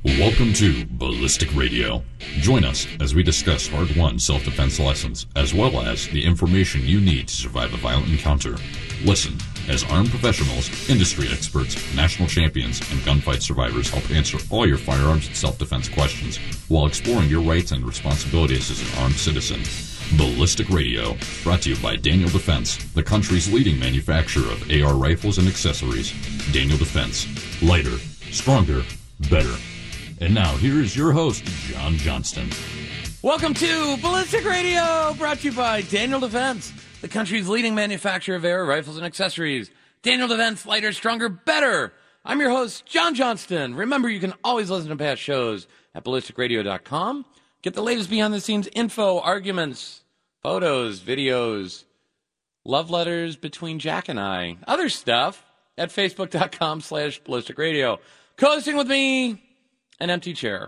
Welcome to Ballistic Radio. Join us as we discuss hard-won self-defense lessons, as well as the information you need to survive a violent encounter. Listen as armed professionals, industry experts, national champions, and gunfight survivors help answer all your firearms and self-defense questions while exploring your rights and responsibilities as an armed citizen. Ballistic Radio, brought to you by Daniel Defense, the country's leading manufacturer of AR rifles and accessories. Daniel Defense. Lighter, stronger, better. And now, here is your host, John Johnston. Welcome to Ballistic Radio, brought to you by Daniel Defense, the country's leading manufacturer of AR rifles and accessories. Daniel Defense, lighter, stronger, better. I'm your host, John Johnston. Remember, you can always listen to past shows at ballisticradio.com. Get the latest behind-the-scenes info, arguments, photos, videos, love letters between Jack and I, other stuff at facebook.com/ballisticradio. Co-hosting with me, an empty chair.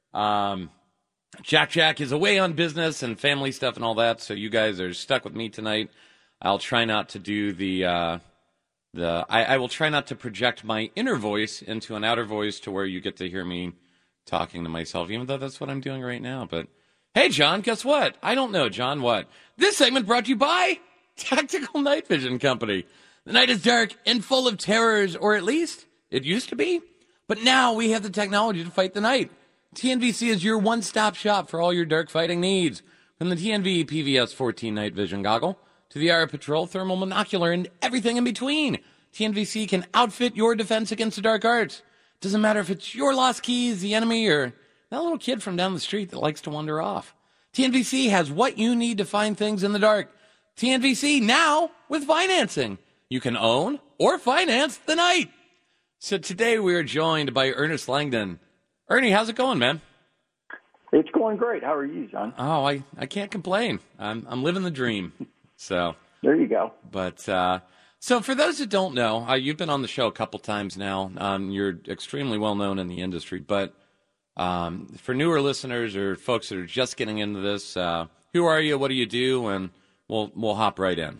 Jack is away on business and family stuff and all that, so you guys are stuck with me tonight. I'll try not to do I will try not to project my inner voice into an outer voice to where you get to hear me talking to myself, even though that's what I'm doing right now. But hey, John, guess what? I don't know, John, what? This segment brought to you by Tactical Night Vision Company. The night is dark and full of terrors, or at least it used to be. But now we have the technology to fight the night. TNVC is your one-stop shop for all your dark fighting needs. From the TNV PVS-14 Night Vision Goggle to the Air Patrol Thermal Monocular and everything in between, TNVC can outfit your defense against the dark arts. Doesn't matter if it's your lost keys, the enemy, or that little kid from down the street that likes to wander off. TNVC has what you need to find things in the dark. TNVC now with financing. You can own or finance the night. So today we are joined by Ernest Langdon. Ernie, how's it going, man? It's going great. How are you, John? Oh, I can't complain. I'm living the dream. So there you go. But so for those that don't know, you've been on the show a couple times now. You're extremely well known in the industry. But for newer listeners or folks that are just getting into this, who are you? What do you do? And we'll hop right in.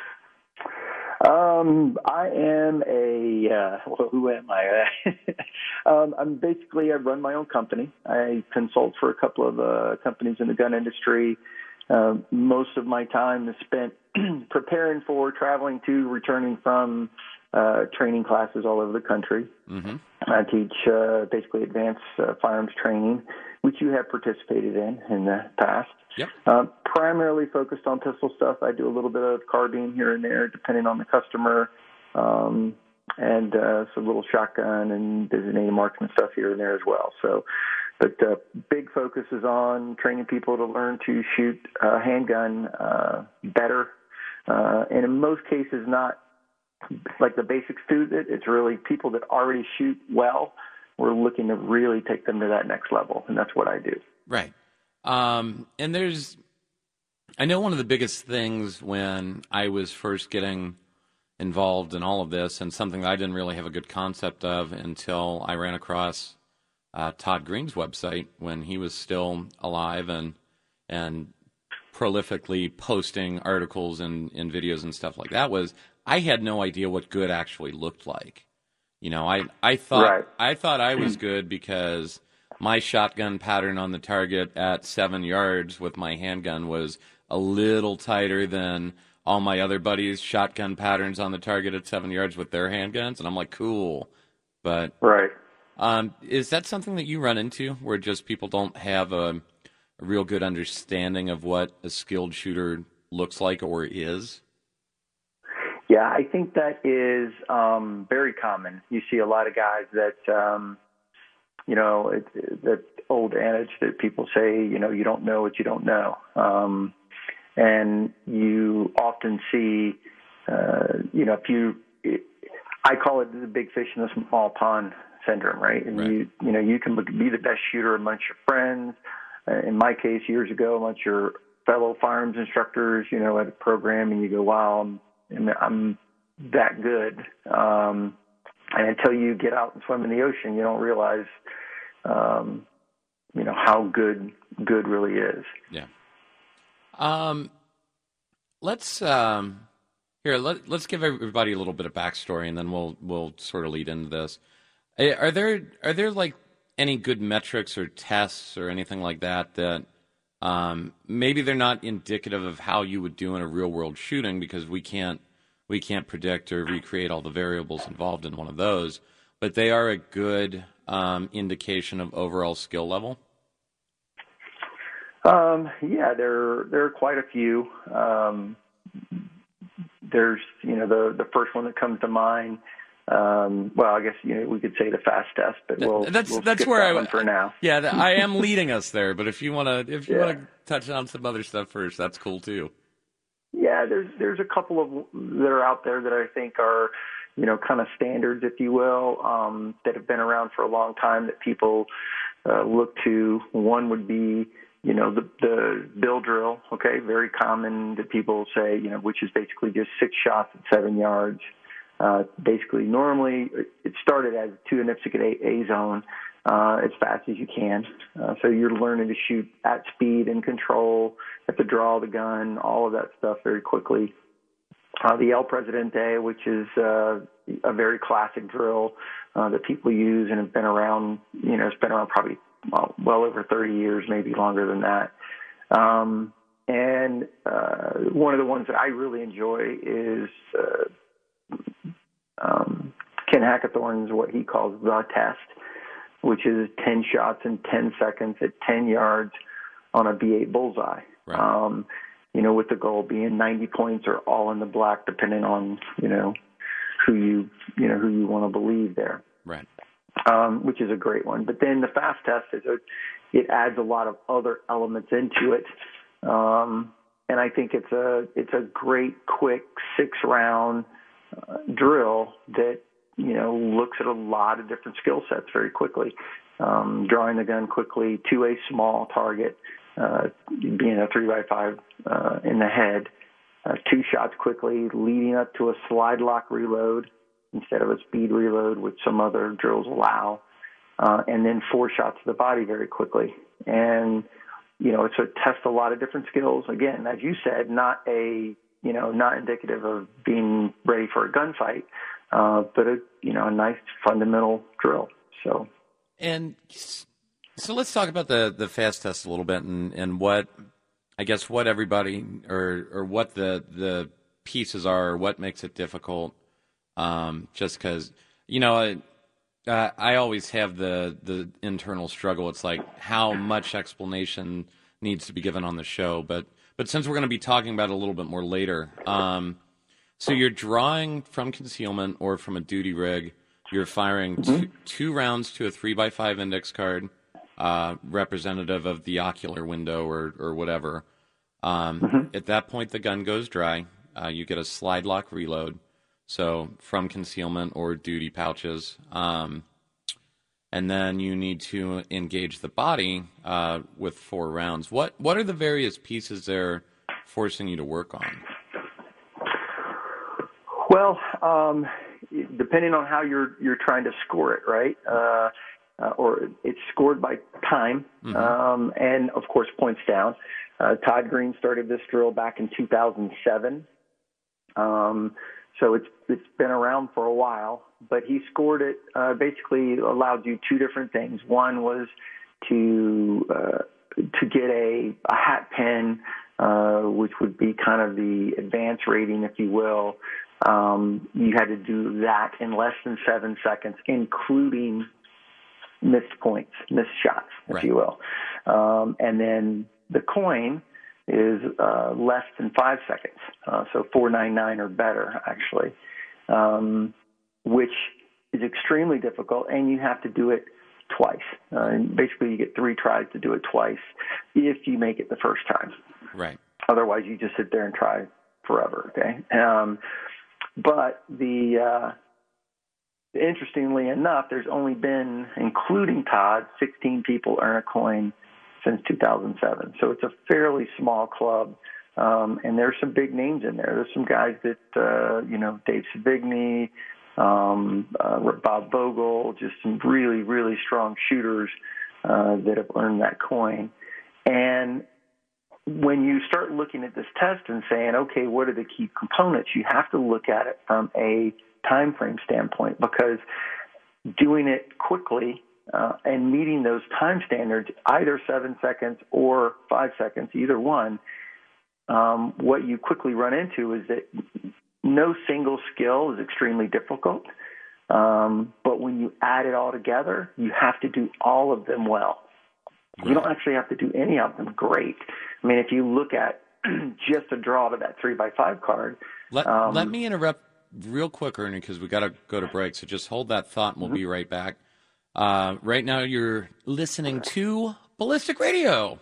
I am who am I? I'm basically, I run my own company. I consult for a couple of companies in the gun industry. Most of my time is spent preparing for, traveling to, returning from training classes all over the country. Mm-hmm. I teach basically advanced firearms training, which you have participated in the past. Yep. Primarily focused on pistol stuff. I do a little bit of carbine here and there, depending on the customer, and some little shotgun and designated marksman stuff here and there as well. So, but big focus is on training people to learn to shoot a handgun better, and in most cases not like the basic student. It's really people that already shoot well. We're looking to really take them to that next level, and that's what I do. Right. And I know one of the biggest things when I was first getting involved in all of this, and something that I didn't really have a good concept of until I ran across Todd Green's website when he was still alive and prolifically posting articles and videos and stuff like that, was I had no idea what good actually looked like. You know, I thought I was good because my shotgun pattern on the target at 7 yards with my handgun was a little tighter than all my other buddies' shotgun patterns on the target at 7 yards with their handguns, and I'm like, cool. But right. Is that something that you run into, where just people don't have a real good understanding of what a skilled shooter looks like or is? Yeah, I think that is very common. You see a lot of guys that, that old adage that people say, you don't know what you don't know. And you often see, I call it the big fish in the small pond syndrome, right? And right. You can be the best shooter amongst your friends. In my case, years ago, amongst your fellow firearms instructors, at a program, and you go, wow, I'm that good. And until you get out and swim in the ocean, you don't realize, how good really is. Yeah. Let's give everybody a little bit of backstory, and then we'll sort of lead into this. Are there like any good metrics or tests or anything like that maybe they're not indicative of how you would do in a real world shooting, because we can't predict or recreate all the variables involved in one of those, but they are a good indication of overall skill level? Yeah, there are quite a few. There's, the first one that comes to mind. Well, I guess we could say the fast test, but we'll skip where that one for now. Yeah, I am leading us there, but if you want to touch on some other stuff first, that's cool too. Yeah, there's a couple of that are out there that I think are, kind of standards, if you will, that have been around for a long time that people look to. One would be, the bill drill. Okay, very common that people say, which is basically just 6 shots at 7 yards. Basically, normally it started as 2 Nipsic A zone, as fast as you can. So you're learning to shoot at speed and control, have to draw the gun, all of that stuff very quickly. The El Presidente, which is a very classic drill that people use and have been around, it's been around probably well over 30 years, maybe longer than that. And one of the ones that I really enjoy is Ken Hackathorn's what he calls the test, which is 10 shots in 10 seconds at 10 yards on a B8 bullseye. Right. With the goal being 90 points or all in the black, depending on, who you want to believe there. Right. Which is a great one. But then the fast test it adds a lot of other elements into it. And I think it's a great, quick 6-round drill that, looks at a lot of different skill sets very quickly. Drawing the gun quickly to a small target, being a 3x5 in the head, 2 shots quickly, leading up to a slide lock reload instead of a speed reload, which some other drills allow, and then 4 shots to the body very quickly. And, it's a test a lot of different skills. Again, as you said, not indicative of being ready for a gunfight, but a nice fundamental drill. So let's talk about the fast test a little bit and what everybody or what the pieces are, or what makes it difficult. Just because, I always have the internal struggle. It's like how much explanation needs to be given on the show, but since we're going to be talking about it a little bit more later, so you're drawing from concealment or from a duty rig. You're firing two rounds to a 3x5 index card, representative of the ocular window or whatever. At that point, the gun goes dry. You get a slide lock reload, so from concealment or duty pouches. And then you need to engage the body with 4 rounds. What are the various pieces they're forcing you to work on? Well, depending on how you're trying to score it, right? Or it's scored by time, and of course points down. Todd Green started this drill back in 2007, so it's been around for a while. But he scored it. Basically, allowed you 2 different things. One was to get a hat pin, which would be kind of the advanced rating, if you will. You had to do that in less than 7 seconds, including missed points, missed shots, if you will. And then the coin is less than 5 seconds, so 4.99 or better, actually, which is extremely difficult, and you have to do it twice. And basically, you get 3 tries to do it twice if you make it the first time. Right. Otherwise, you just sit there and try forever, okay? But interestingly enough, there's only been, including Todd, 16 people earn a coin since 2007. So it's a fairly small club, and there's some big names in there. There's some guys that, Dave Savigny, Bob Vogel, just some really, really strong shooters that have earned that coin. And when you start looking at this test and saying, okay, what are the key components, you have to look at it from a time frame standpoint, because doing it quickly and meeting those time standards, either 7 seconds or 5 seconds, either one, what you quickly run into is that no single skill is extremely difficult. But when you add it all together, you have to do all of them well. Right. You don't actually have to do any of them great. I mean, if you look at just a draw to that 3x5 card. Let me interrupt real quick, Ernie, because we got to go to break. So just hold that thought and we'll be right back. Right now you're listening to Ballistic Radio.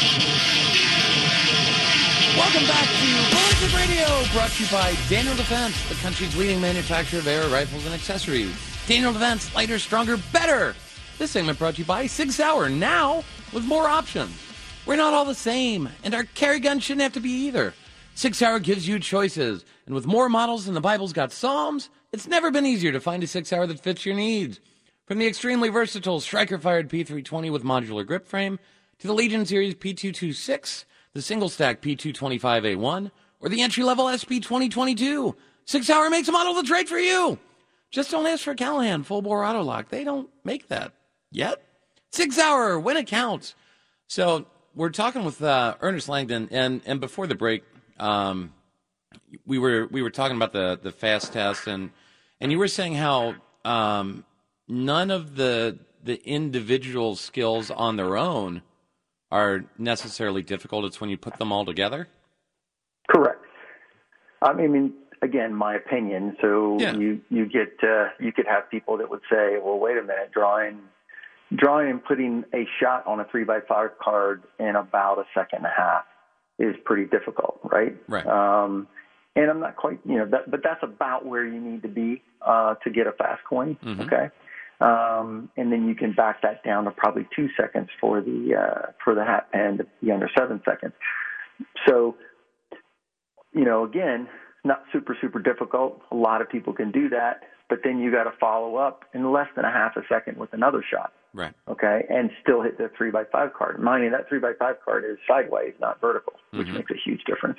Welcome back to Ballistic Radio, brought to you by Daniel Defense, the country's leading manufacturer of air rifles and accessories. Daniel Defense, lighter, stronger, better. This segment brought to you by Sig Sauer, now with more options. We're not all the same, and our carry gun shouldn't have to be either. Sig Sauer gives you choices, and with more models than the Bible's got Psalms, it's never been easier to find a Sig Sauer that fits your needs. From the extremely versatile striker-fired P320 with modular grip frame, to the Legion Series P226, the single-stack P225A1, or the entry-level SP 2022, Sig Sauer makes a model that's right for you. Just don't ask for Callahan full-bore auto-lock. They don't make that yet. Sig Sauer, when it counts. So we're talking with Ernest Langdon, and before the break, we were talking about the fast test, and you were saying how none of the individual skills on their own are necessarily difficult. It's when you put them all together? Correct. I mean, again, my opinion. So yeah. you could have people that would say, well, wait a minute, drawing and putting a shot on a 3x5 card in about a second and a half is pretty difficult, right? Right. And I'm not quite, but that's about where you need to be to get a fast coin. Mm-hmm. Okay. And then you can back that down to probably 2 seconds for the hat pen to be under 7 seconds. So, again, not super, super difficult. A lot of people can do that, but then you got to follow up in less than a half a second with another shot. Right. Okay. And still hit the 3x5 card. Mind you, that 3x5 card is sideways, not vertical, which mm-hmm. makes a huge difference.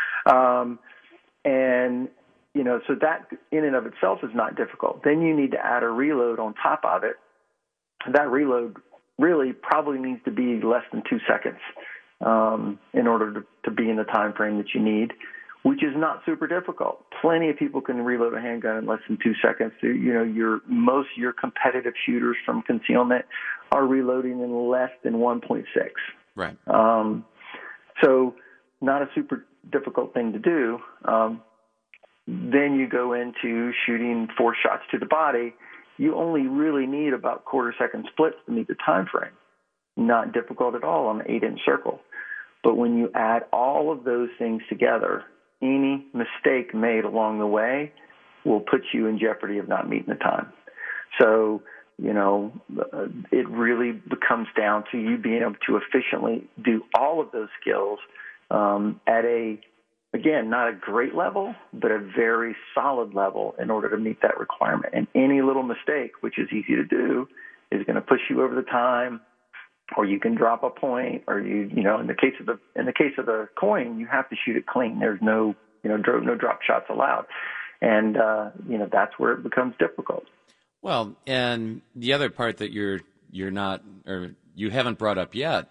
So that in and of itself is not difficult. Then you need to add a reload on top of it. That reload really probably needs to be less than 2 seconds in order to be in the time frame that you need, which is not super difficult. Plenty of people can reload a handgun in less than 2 seconds. Most of your competitive shooters from concealment are reloading in less than 1.6. Right. So not a super difficult thing to do. Then you go into shooting 4 shots to the body. You only really need about quarter-second splits to meet the time frame. Not difficult at all on an 8-inch circle. But when you add all of those things together, any mistake made along the way will put you in jeopardy of not meeting the time. So, it really becomes down to you being able to efficiently do all of those skills at again, not a great level, but a very solid level in order to meet that requirement. And any little mistake, which is easy to do, is going to push you over the time, or you can drop a point, or in the case of the coin, you have to shoot it clean. There's no drop shots allowed, and that's where it becomes difficult. Well, and the other part that you're not, or you haven't brought up yet.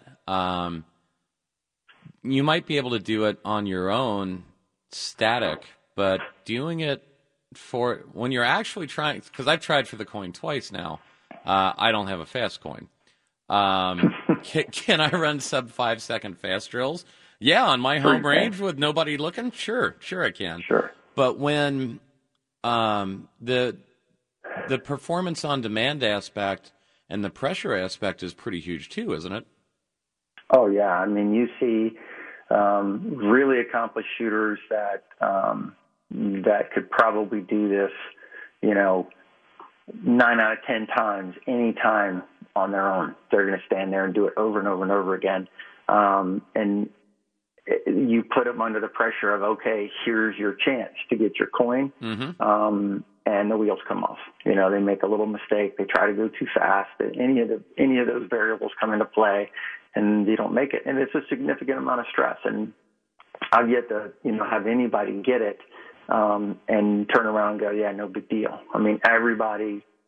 You might be able to do it on your own static, but doing it for when you're actually trying, because I've tried for the coin twice now. I don't have a fast coin. Can I run sub 5 second fast drills? Yeah, on my home range with nobody looking? Sure I can. Sure. But when the performance on demand aspect and the pressure aspect is pretty huge too, isn't it? Oh yeah, I mean you see really accomplished shooters that could probably do this, 9 out of 10 times, any time on their own. They're going to stand there and do it over and over and over again. And you put them under the pressure of, okay, here's your chance to get your coin. Mm-hmm. And the wheels come off. They make a little mistake. They try to go too fast. Any of those variables come into play, and they don't make it. And it's a significant amount of stress. And I've yet to, have anybody get it and turn around and go, yeah, no big deal. I mean, everybody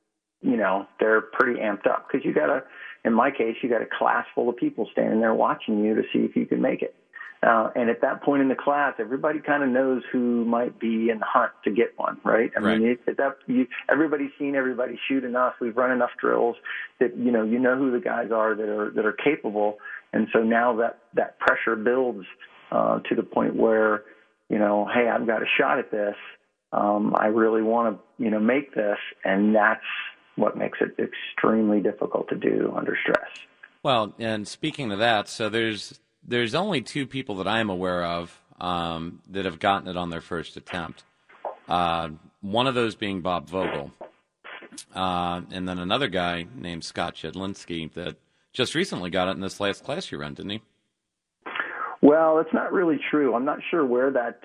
they're pretty amped up because in my case, you got a class full of people standing there watching you to see if you can make it. And at that point in the class, everybody kind of knows who might be in the hunt to get one, right? I mean, everybody's seen everybody shoot enough. We've run enough drills that, you know who the guys are that are capable. And so now that pressure builds to the point where, hey, I've got a shot at this. I really want to, make this. And that's what makes it extremely difficult to do under stress. Well, and speaking of that, so there's only two people that I'm aware of that have gotten it on their first attempt. One of those being Bob Vogel, and then another guy named Scott Jedlinski that just recently got it in this last class you ran, didn't he? Well, it's not really true. I'm not sure where that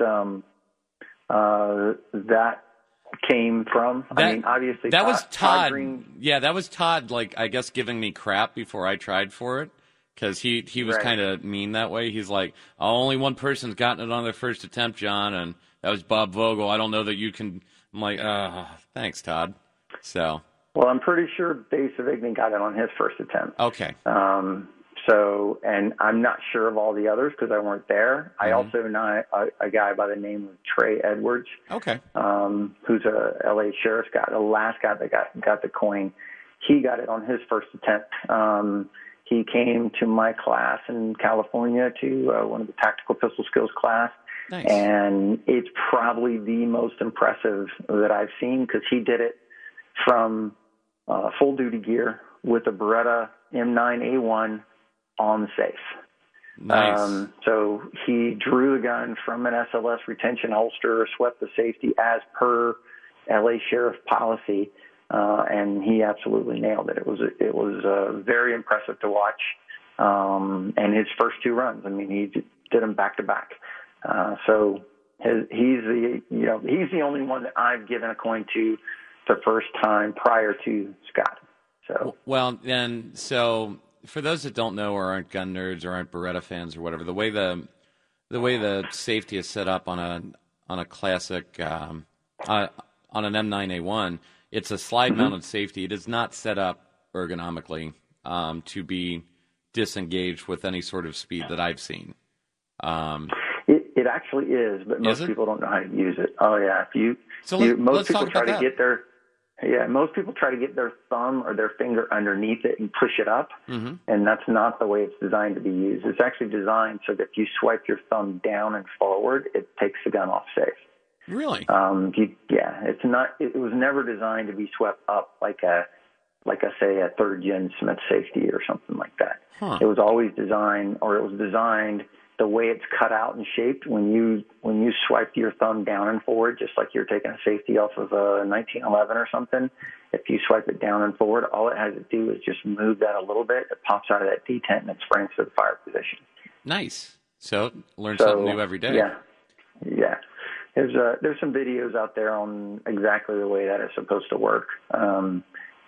came from. I mean, obviously that was Todd. Green. Yeah, that was Todd. Like, I guess giving me crap before I tried for it. Because he was right. kind of mean that way. He's like, only one person's gotten it on their first attempt, John, and that was Bob Vogel. I don't know that you can. I'm like, thanks, Todd. So. Well, I'm pretty sure Dave Savigny got it on his first attempt. Okay. And I'm not sure of all the others because I weren't there. Mm-hmm. I also know a guy by the name of Trey Edwards. Okay. Who's a L.A. sheriff's guy, the last guy that got the coin. He got it on his first attempt. He came to my class in California to one of the tactical pistol skills class. Nice. And it's probably the most impressive that I've seen because he did it from full duty gear with a Beretta M9A1 on the safe. Nice. So he drew the gun from an SLS retention holster, swept the safety as per LA Sheriff policy. And he absolutely nailed it. It was very impressive to watch. And his first two runs, I mean, he did them back to back. So he's the only one that I've given a coin to the first time prior to Scott. So and so for those that don't know or aren't gun nerds or aren't Beretta fans or whatever, the way the safety is set up on a classic on an M9A1. It's a slide-mounted safety. It is not set up ergonomically to be disengaged with any sort of speed that I've seen. It actually is, but most people don't know how to use it. Oh yeah, most people try to get their thumb or their finger underneath it and push it up, and that's not the way it's designed to be used. It's actually designed so that if you swipe your thumb down and forward, it takes the gun off safe. Really? It's not. It was never designed to be swept up like a third gen Smith safety or something like that. Huh. It was always designed the way it's cut out and shaped when you swipe your thumb down and forward, just like you're taking a safety off of a 1911 or something. If you swipe it down and forward, all it has to do is just move that a little bit. It pops out of that detent and it springs to the fire position. Nice. So learn something new every day. Yeah. There's some videos out there on exactly the way that it's supposed to work, and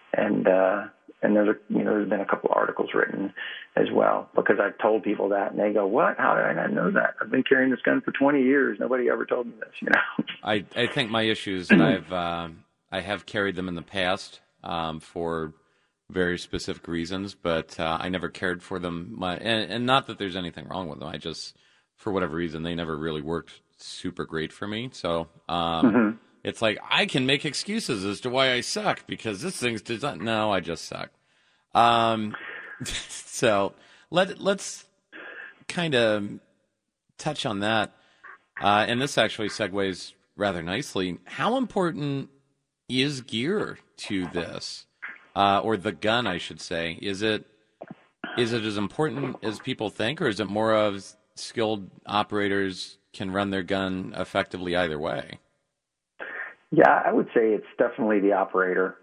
there's been a couple of articles written as well because I've told people that and they go, "What? How did I not know that? I've been carrying this gun for 20 years. Nobody ever told me this." I think my issue is that I have carried them in the past for very specific reasons, but I never cared for them. And not that there's anything wrong with them. I just, for whatever reason, they never really worked super great for me. So it's like I can make excuses as to why I suck because this thing's designed. No, I just suck. So let's kind of touch on that. And this actually segues rather nicely. How important is gear to this? Or the gun, I should say. Is it as important as people think, or is it more of skilled operators can run their gun effectively either way? Yeah, I would say it's definitely the operator.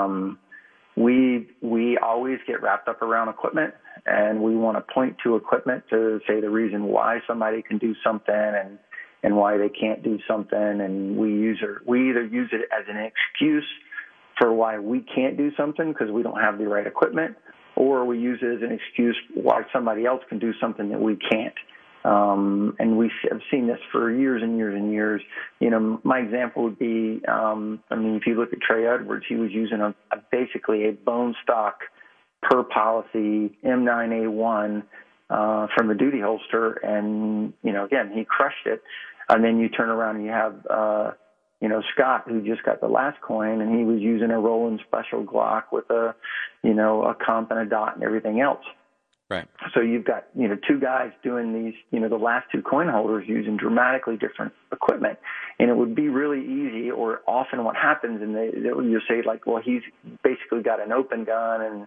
We always get wrapped up around equipment, and we want to point to equipment to say the reason why somebody can do something and why they can't do something, and we either use it as an excuse for why we can't do something because we don't have the right equipment, or we use it as an excuse why somebody else can do something that we can't. And we have seen this for years and years and years. My example would be, if you look at Trey Edwards, he was using basically a bone stock per policy M9A1 from the duty holster, and again, he crushed it. And then you turn around and you have Scott, who just got the last coin, and he was using a Roland Special Glock with a comp and a dot and everything else. Right. So you've got, two guys doing these, the last two coin holders using dramatically different equipment. And it would be really easy, or often what happens, and you say like, well, he's basically got an open gun, and,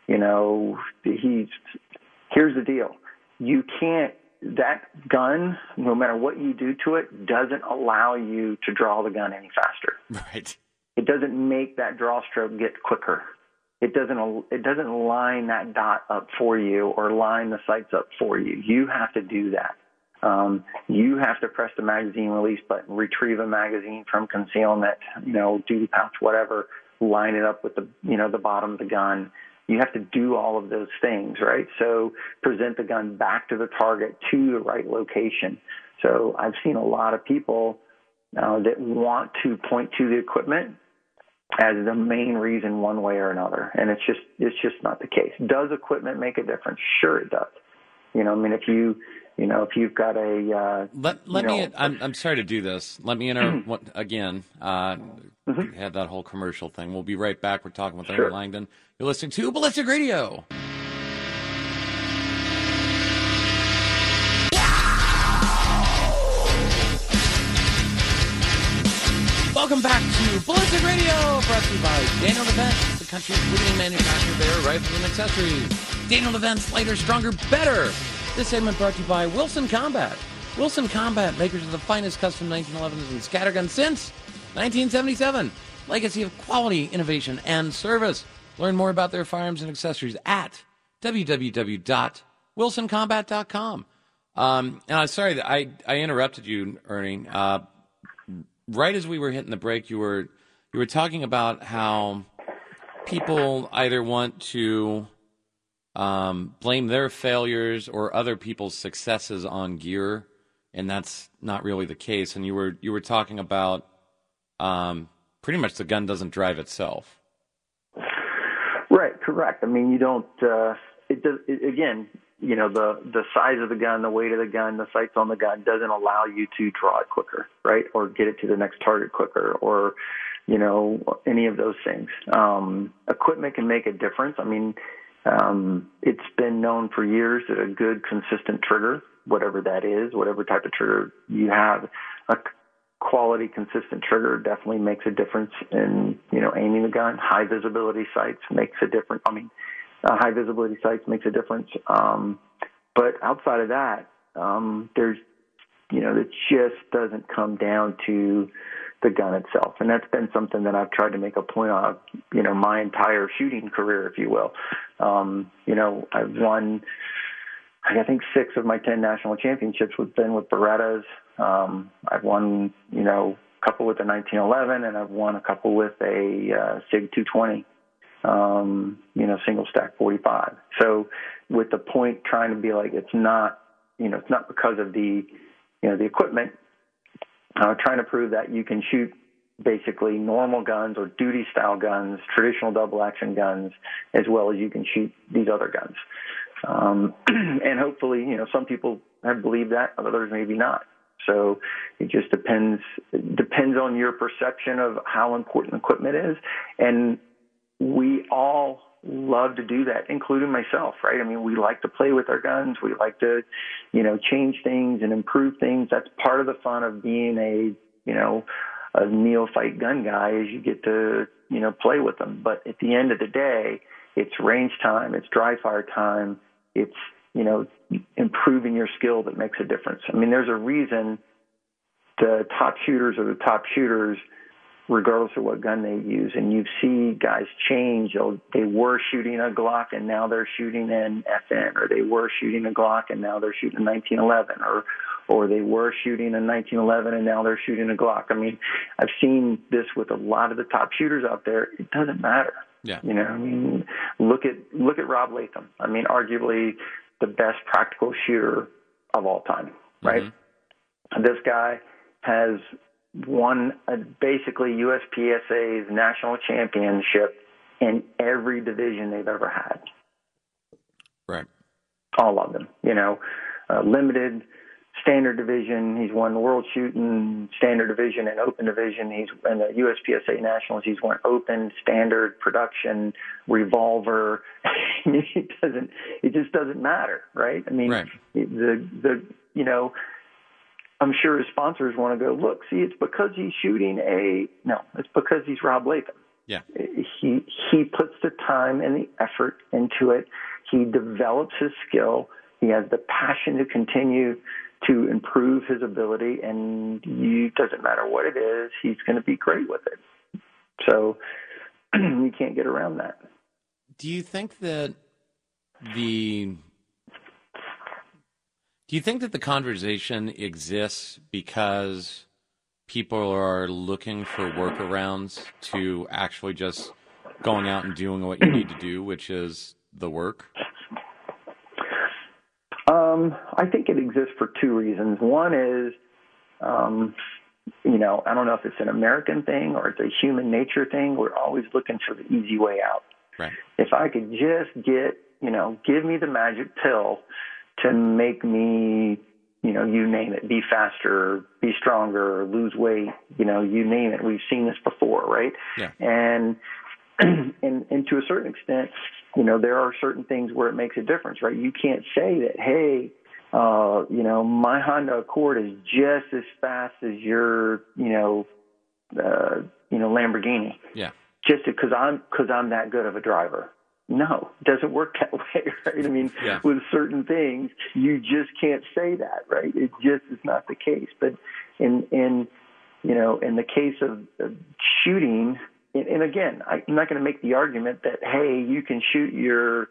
here's the deal. You can't, that gun, no matter what you do to it, doesn't allow you to draw the gun any faster. Right. It doesn't make that draw stroke get quicker. It doesn't line that dot up for you or line the sights up for you. You have to do that. You have to press the magazine release button, retrieve a magazine from concealment, duty pouch, whatever, line it up with the bottom of the gun. You have to do all of those things, right? So present the gun back to the target to the right location. So I've seen a lot of people that want to point to the equipment as the main reason one way or another, and it's just not the case. Does equipment make a difference? Sure, it does. If you've got a I'm sorry to do this. Let me enter again. Have that whole commercial thing. We'll be right back. We're talking with Ernie Langdon. You're listening to Ballistic Radio. Welcome back to Ballistic Radio, brought to you by Daniel Defense, the country's leading manufacturer of air rifles and accessories. Daniel Defense, lighter, stronger, better. This segment brought to you by Wilson Combat. Wilson Combat, makers of the finest custom 1911s and scatterguns since 1977. Legacy of quality, innovation, and service. Learn more about their firearms and accessories at www.wilsoncombat.com. And I'm sorry that I interrupted you, Ernie. Right as we were hitting the break, you were talking about how people either want to blame their failures or other people's successes on gear, and that's not really the case. And you were talking about pretty much the gun doesn't drive itself. Right, correct. You don't. It does. Again, the size of the gun, the weight of the gun, the sights on the gun doesn't allow you to draw it quicker, right, or get it to the next target quicker, or any of those things. Equipment can make a difference. It's been known for years that a good, consistent trigger, whatever that is, whatever type of trigger you have, a quality, consistent trigger definitely makes a difference in, aiming the gun. High visibility sights makes a difference. High visibility sights makes a difference. But outside of that, there's, it just doesn't come down to the gun itself. And that's been something that I've tried to make a point of, my entire shooting career, if you will. I've won, I think 6 of my 10 national championships have been with Berettas. I've won, a couple with the 1911, and I've won a couple with a SIG 220, single stack 45. So with the point trying to be like, it's not because of the equipment, trying to prove that you can shoot basically normal guns or duty style guns, traditional double action guns, as well as you can shoot these other guns. And hopefully, some people have believed that, others maybe not. So it just depends on your perception of how important equipment is. And we all love to do that, including myself, right? We like to play with our guns. We like to, change things and improve things. That's part of the fun of being a neophyte gun guy, is you get to, play with them. But at the end of the day, it's range time, it's dry fire time, it's, improving your skill that makes a difference. There's a reason the top shooters are the top shooters, regardless of what gun they use. And you see guys change. They were shooting a Glock and now they're shooting an FN, or they were shooting a Glock and now they're shooting a 1911, or they were shooting a 1911 and now they're shooting a Glock. I've seen this with a lot of the top shooters out there. It doesn't matter. Yeah. Look at Rob Latham. Arguably the best practical shooter of all time, right? Mm-hmm. This guy has won basically USPSA's national championship in every division they've ever had. Right. All of them, limited, standard division. He's won the world shooting standard division and open division. He's in the USPSA nationals. He's won open, standard, production, revolver. It just doesn't matter, right? I mean, right. I'm sure his sponsors want to go, look, see, it's because he's shooting it's because he's Rob Latham. Yeah. He puts the time and the effort into it. He develops his skill. He has the passion to continue to improve his ability, and it doesn't matter what it is, he's going to be great with it. So you can't get around that. Do you think that the conversation exists because people are looking for workarounds to actually just going out and doing what you need to do, which is the work? I think it exists for two reasons. One is, I don't know if it's an American thing or it's a human nature thing. We're always looking for the easy way out. Right. If I could just give me the magic pill to make me, you name it, be faster, be stronger, lose weight, you name it. We've seen this before, right? Yeah. And to a certain extent, there are certain things where it makes a difference, right? You can't say that, hey, my Honda Accord is just as fast as your, Lamborghini. Yeah. Just because I'm that good of a driver. No, it doesn't work that way, right? I mean, with certain things, you just can't say that, right? It just is not the case. But in the case of shooting, and again, I'm not going to make the argument that, hey, you can shoot your,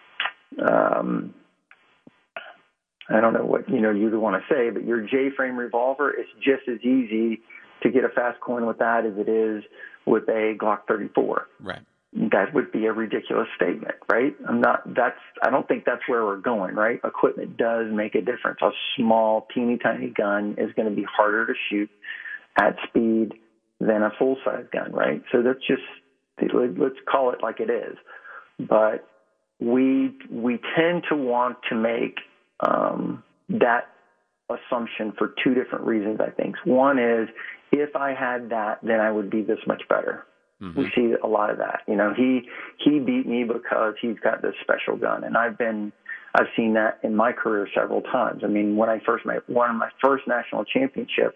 I don't know what, you'd want to say, but your J-frame revolver is just as easy to get a fast coin with that as it is with a Glock 34. Right. That would be a ridiculous statement, right? I don't think that's where we're going, right? Equipment does make a difference. A small, teeny tiny gun is going to be harder to shoot at speed than a full-size gun, right? So let's call it like it is. But we tend to want to make that assumption for two different reasons, I think. One is, if I had that, then I would be this much better. Mm-hmm. We see a lot of that. He beat me because he's got this special gun, and I've seen that in my career several times. I mean, when I first won my first national championship,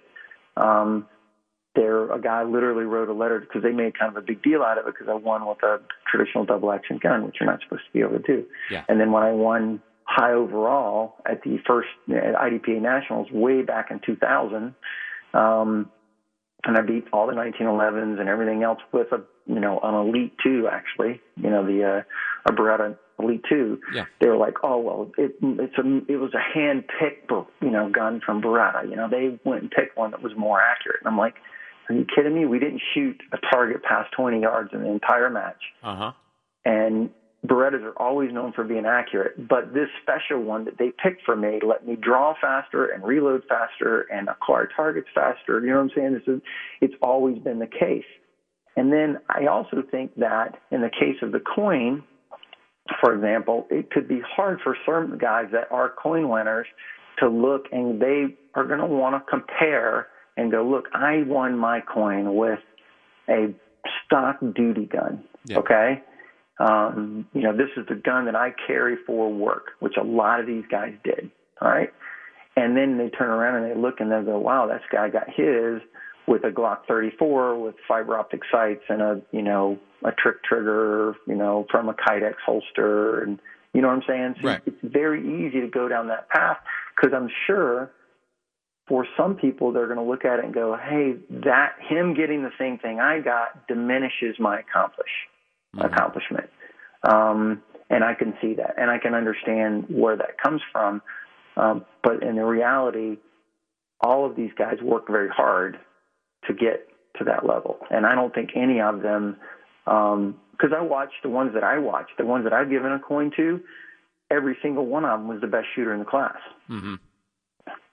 a guy literally wrote a letter because they made kind of a big deal out of it because I won with a traditional double action gun, which you're not supposed to be able to do. Yeah. And then when I won high overall at the first IDPA Nationals way back in 2000, and I beat all the 1911s and everything else with an Elite 2, actually, a Beretta Elite 2. Yeah. They were like, oh, well, it was a hand-picked, gun from Beretta. They went and picked one that was more accurate. And I'm like, are you kidding me? We didn't shoot a target past 20 yards in the entire match. Uh-huh. And Berettas are always known for being accurate, but this special one that they picked for me let me draw faster and reload faster and acquire targets faster. You know what I'm saying? It's always been the case. And then I also think that in the case of the coin, for example, it could be hard for certain guys that are coin winners to look, and they are going to want to compare and go, look, I won my coin with a stock duty gun, okay? This is the gun that I carry for work, which a lot of these guys did, all right? And then they turn around and they look and they go, wow, this guy got his with a Glock 34 with fiber optic sights and a trick trigger, from a Kydex holster. And you know what I'm saying? So right. It's very easy to go down that path because I'm sure for some people they're going to look at it and go, hey, him getting the same thing I got diminishes my accomplishment. And I can see that, and I can understand where that comes from. But in the reality, all of these guys work very hard to get to that level. And I don't think any of them, because I watched the ones that I've given a coin to, every single one of them was the best shooter in the class. Mm-hmm.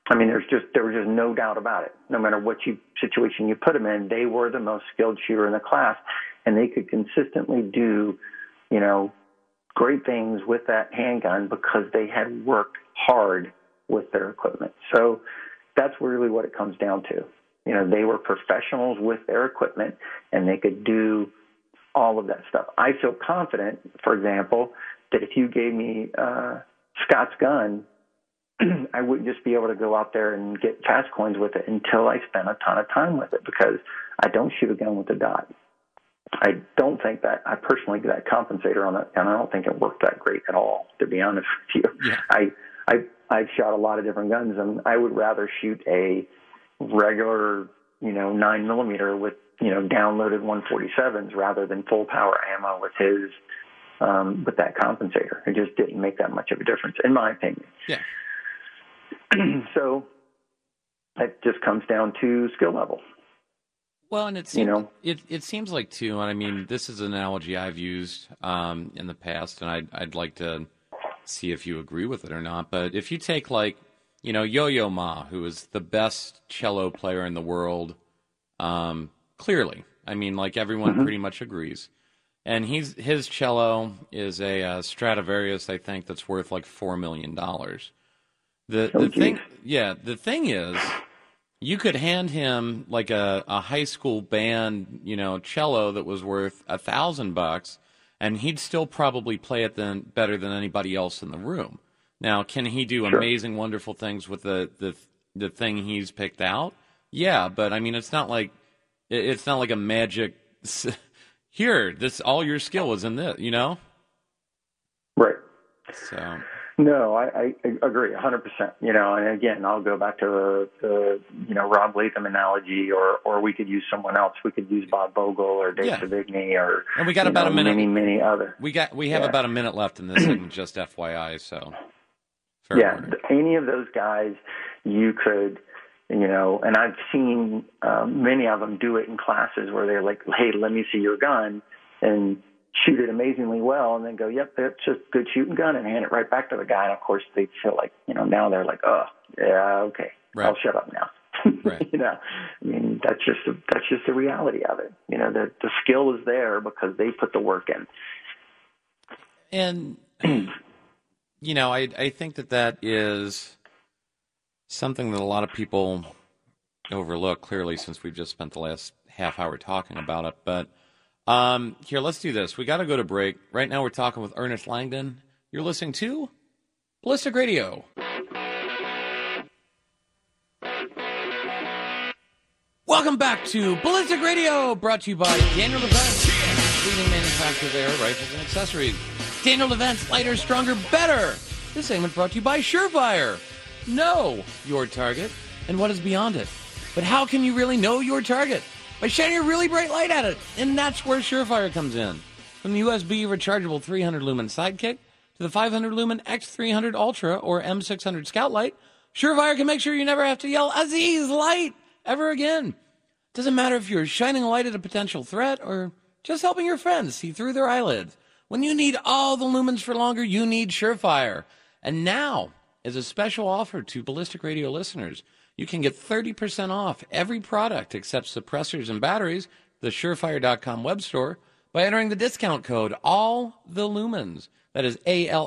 I mean, there was just no doubt about it. No matter what situation you put them in, they were the most skilled shooter in the class, and they could consistently do, great things with that handgun because they had worked hard with their equipment. So that's really what it comes down to. They were professionals with their equipment, and they could do all of that stuff. I feel confident, for example, that if you gave me Scott's gun, I wouldn't just be able to go out there and get fast coins with it until I spent a ton of time with it, because I don't shoot a gun with a dot. I don't think that, I personally, that compensator on that gun, I don't think it worked that great at all, to be honest with you. Yeah. I've shot a lot of different guns, and I would rather shoot a regular, 9mm with, downloaded 147s rather than full power ammo with with that compensator. It just didn't make that much of a difference, in my opinion. Yeah. So it just comes down to skill level. Well, and it seems, it seems like, too, and I mean, this is an analogy I've used in the past, and I'd like to see if you agree with it or not, but if you take, like, Yo-Yo Ma, who is the best cello player in the world, clearly, I mean, like, everyone pretty much agrees, and his cello is a Stradivarius, I think, that's worth like $4 million. The thing is, you could hand him like a high school band, cello that was worth $1,000, and he'd still probably play it better than anybody else in the room. Now, can he do amazing, wonderful things with the thing he's picked out? Yeah, but I mean, it's not like a magic. Here, all your skill is in this, Right. So. No, I agree 100%. And again, I'll go back to the Rob Latham analogy, or we could use someone else. We could use Bob Bogle or Dave Savigny, or and we got about a minute. Many other. We have about a minute left in this segment, just FYI. So any of those guys, you could, and I've seen many of them do it in classes where they're like, "Hey, let me see your gun," and shoot it amazingly well, and then go, "Yep, that's just a good shooting gun," and hand it right back to the guy. And of course, they feel like, now they're like, "Oh, yeah, okay, right. I'll shut up now." Right. I mean, that's just the reality of it. The skill is there because they put the work in. And I think that is something that a lot of people overlook. Clearly, since we've just spent the last half hour talking about it, but. Here, let's do this. We got to go to break. Right now we're talking with Ernest Langdon. You're listening to Ballistic Radio. Welcome back to Ballistic Radio, brought to you by Daniel Defense, leading manufacturer of air rifles and accessories. Daniel Defense, lighter, stronger, better. This segment brought to you by Surefire. Know your target and what is beyond it. But how can you really know your target? By shining a really bright light at it. And that's where Surefire comes in. From the USB rechargeable 300 lumen Sidekick to the 500 lumen X300 Ultra or M600 Scout Light, Surefire can make sure you never have to yell Aziz Light ever again. Doesn't matter if you're shining a light at a potential threat or just helping your friends see through their eyelids. When you need all the lumens for longer, you need Surefire. And now, as a special offer to Ballistic Radio listeners, you can get 30% off every product except suppressors and batteries, the Surefire.com web store, by entering the discount code ALLTHELUMENS. That is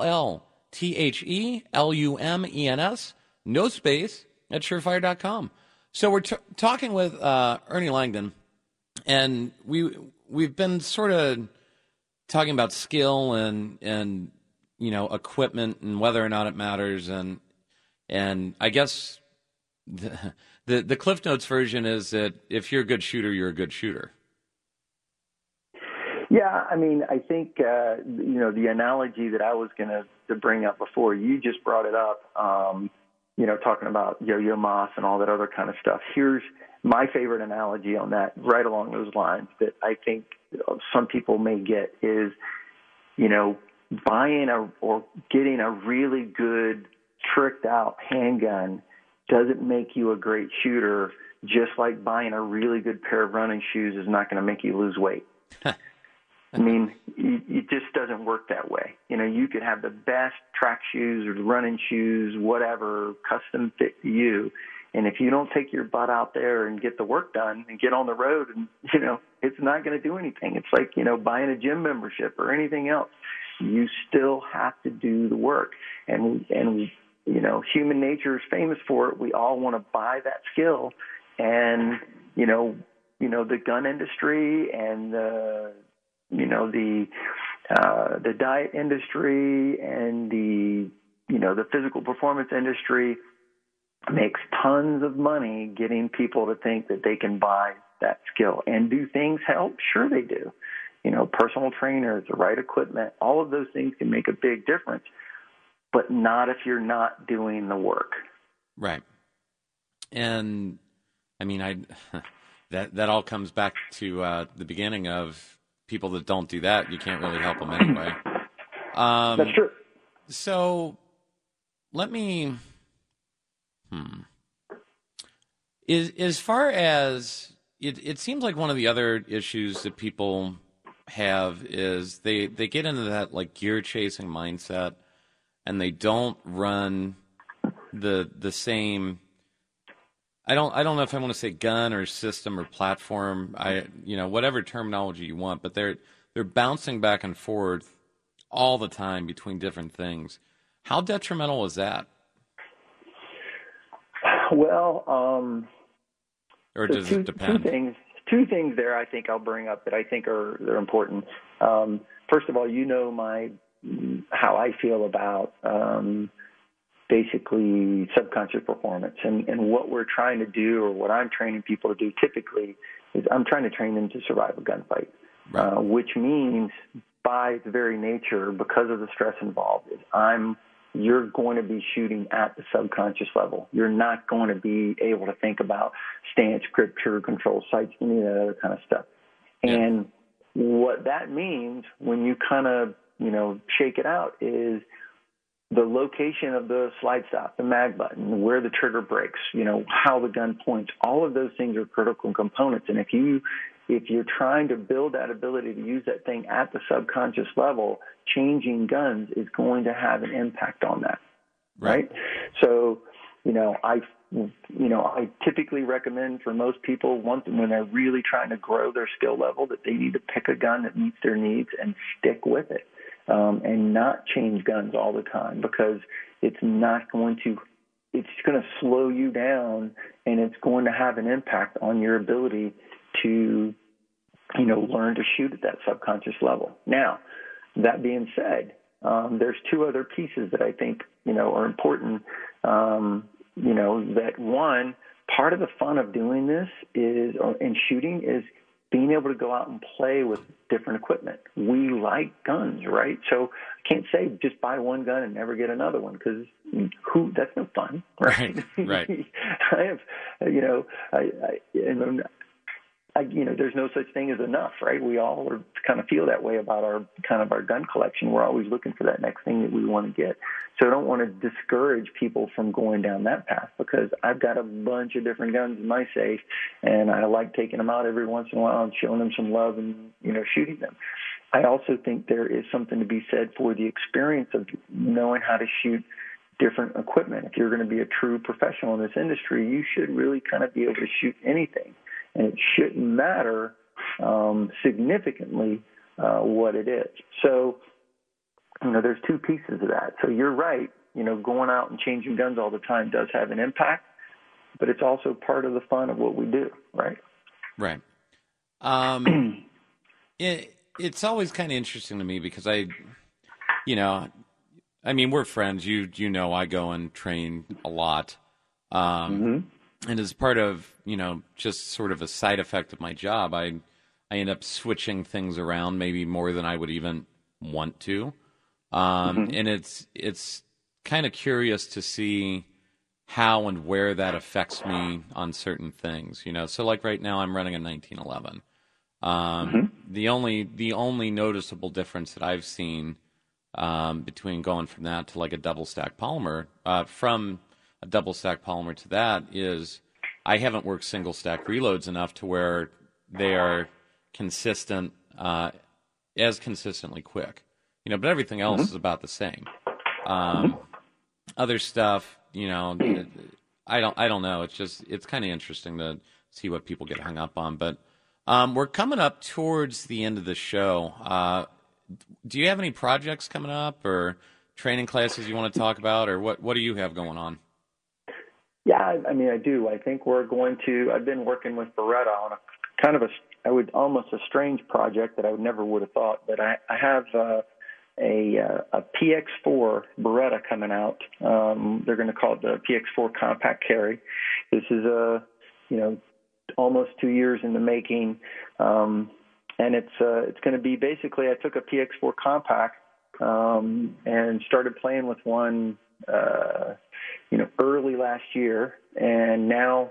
ALLTHELUMENS, no space, at Surefire.com. So we're talking with Ernie Langdon, and we've been sort of talking about skill and equipment and whether or not it matters, and I guess the Cliff Notes version is that if you're a good shooter, you're a good shooter. Yeah, I mean, I think the analogy that I was going to bring up before, you just brought it up. Talking about Yo-Yo Ma and all that other kind of stuff. Here's my favorite analogy on that, right along those lines, that I think some people may get is, buying or getting a really good tricked out handgun doesn't make you a great shooter, just like buying a really good pair of running shoes is not going to make you lose weight. I mean, it just doesn't work that way. You know, you could have the best track shoes or running shoes, whatever, custom fit to you. And if you don't take your butt out there and get the work done and get on the road, and, you know, it's not going to do anything. It's like, you know, buying a gym membership or anything else. You still have to do the work. And you know, human nature is famous for it. We all want to buy that skill. And, you know, the gun industry and the diet industry and the physical performance industry makes tons of money getting people to think that they can buy that skill. And do things help? Sure they do. You know, personal trainers, the right equipment, all of those things can make a big difference, but not if you're not doing the work. Right. And I mean, that all comes back to the beginning of people that don't do that. You can't really help them anyway. That's true. So let me, as far as it seems like one of the other issues that people have is they get into that like gear chasing mindset, and they don't run the same. I don't know if I want to say gun or system or platform. Whatever terminology you want, but they're bouncing back and forth all the time between different things. How detrimental is that? Well, or does it depend? Two things there I think I'll bring up that I think are important. First of all, you know how I feel about basically subconscious performance. And what we're trying to do, or what I'm training people to do typically, is I'm trying to train them to survive a gunfight, right. Which means by its very nature, because of the stress involved, you're going to be shooting at the subconscious level. You're not going to be able to think about stance, grip, trigger control, sights, any of that other kind of stuff. Yeah. And what that means when you kind of, shake it out is the location of the slide stop, the mag button, where the trigger breaks, how the gun points. All of those things are critical components. And if you're trying to build that ability to use that thing at the subconscious level, changing guns is going to have an impact on that, right? So, I typically recommend for most people, when they're really trying to grow their skill level, that they need to pick a gun that meets their needs and stick with it, and not change guns all the time, because it's going to slow you down, and it's going to have an impact on your ability to, learn to shoot at that subconscious level. Now, that being said, there's two other pieces that I think, are important. That one, part of the fun of doing this in shooting is being able to go out and play with different equipment. We like guns, right? So I can't say just buy one gun and never get another one, because that's no fun, right? Right. There's no such thing as enough, right? We all kind of feel that way about our gun collection. We're always looking for that next thing that we want to get. So I don't want to discourage people from going down that path, because I've got a bunch of different guns in my safe, and I like taking them out every once in a while and showing them some love and, shooting them. I also think there is something to be said for the experience of knowing how to shoot different equipment. If you're going to be a true professional in this industry, you should really kind of be able to shoot anything. And it shouldn't matter significantly what it is. So, there's two pieces of that. So you're right. Going out and changing guns all the time does have an impact, but it's also part of the fun of what we do, right? Right. It's always kind of interesting to me, because we're friends. I go and train a lot. And as part of, just sort of a side effect of my job, I end up switching things around maybe more than I would even want to. And it's kind of curious to see how and where that affects me on certain things, So like right now I'm running a 1911. The only noticeable difference that I've seen between going from that to like a double stack polymer, from a double stack polymer to that, is I haven't worked single stack reloads enough to where they are consistent as consistently quick. But everything else is about the same. Other stuff, I don't know. It's kind of interesting to see what people get hung up on. But we're coming up towards the end of the show. Do you have any projects coming up or training classes you want to talk about, or what do you have going on? Yeah, I do. I think we're going to. I've been working with Beretta on a kind of almost a strange project that I never would have thought. But I have a PX4 Beretta coming out. They're going to call it the PX4 Compact Carry. This is almost 2 years in the making, and it's going to be basically. I took a PX4 Compact and started playing with one. Early last year, and now,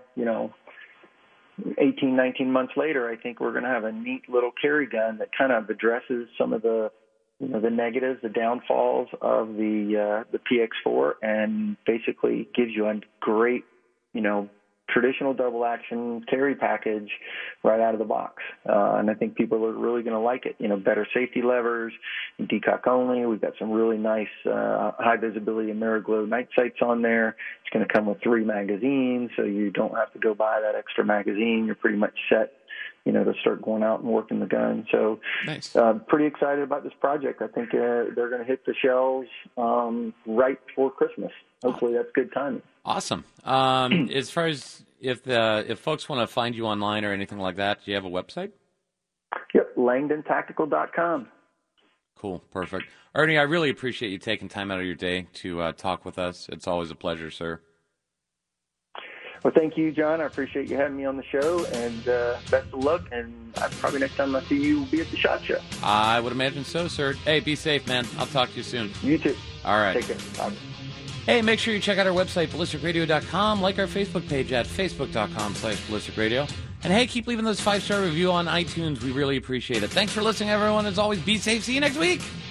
18, 19 months later, I think we're going to have a neat little carry gun that kind of addresses some of the, the negatives, the downfalls of the PX4, and basically gives you a great, traditional double action carry package right out of the box. And I think people are really going to like it. Better safety levers, decock only. We've got some really nice high visibility AmeriGlow night sights on there. It's going to come with 3 magazines, so you don't have to go buy that extra magazine. You're pretty much set, to start going out and working the gun. So nice. Pretty excited about this project. I think they're going to hit the shelves right before Christmas. Hopefully that's good timing. Awesome. As far as if folks want to find you online or anything like that, do you have a website? Yep, LangdonTactical.com. Cool, perfect. Ernie, I really appreciate you taking time out of your day to talk with us. It's always a pleasure, sir. Well, thank you, John. I appreciate you having me on the show, and best of luck. And probably next time I see you will be at the SHOT Show. I would imagine so, sir. Hey, be safe, man. I'll talk to you soon. You too. All right. Take care. Bye. Hey, make sure you check out our website, ballisticradio.com, like our Facebook page at facebook.com/ballisticradio. And hey, keep leaving those 5-star review on iTunes. We really appreciate it. Thanks for listening, everyone. As always, be safe. See you next week.